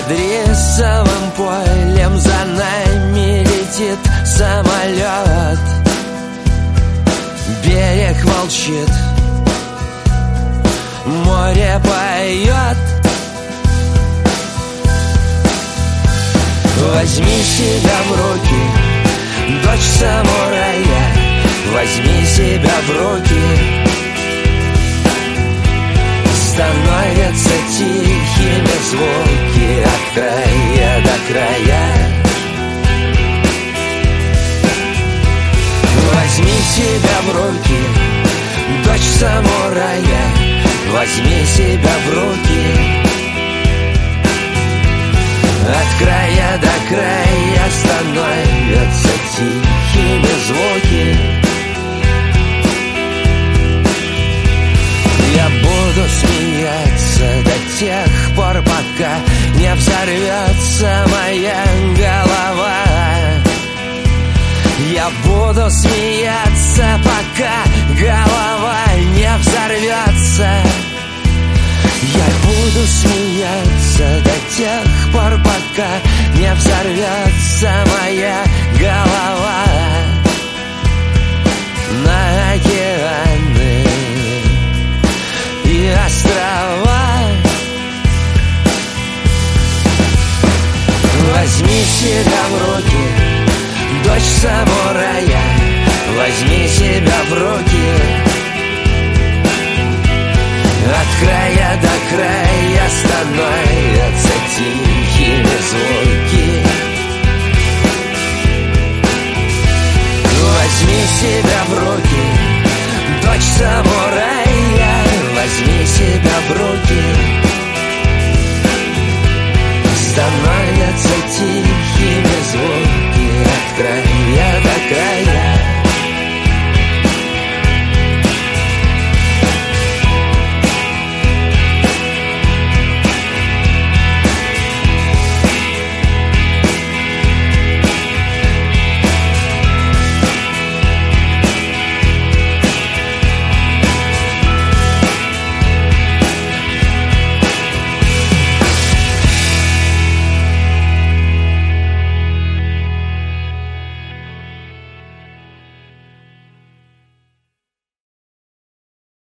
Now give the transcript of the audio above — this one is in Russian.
Над рисовым полем за нами летит самолет. Берег молчит, море поет. Возьми себя в руки, дочь самурая, возьми себя в руки. Становятся тихими звуки от края до края. Возьми себя в руки, дочь самурая, возьми себя в руки. От края до края становятся тихими звуки. Я буду смеяться до тех пор, пока не взорвется моя голова. Я буду смеяться, пока голова не взорвется. Я буду смеяться до тех пор, пока не взорвется моя голова. На океаны и острова. Возьми себя в руки, дочь самурая, возьми себя в руки. От края до края становятся тихими звуки.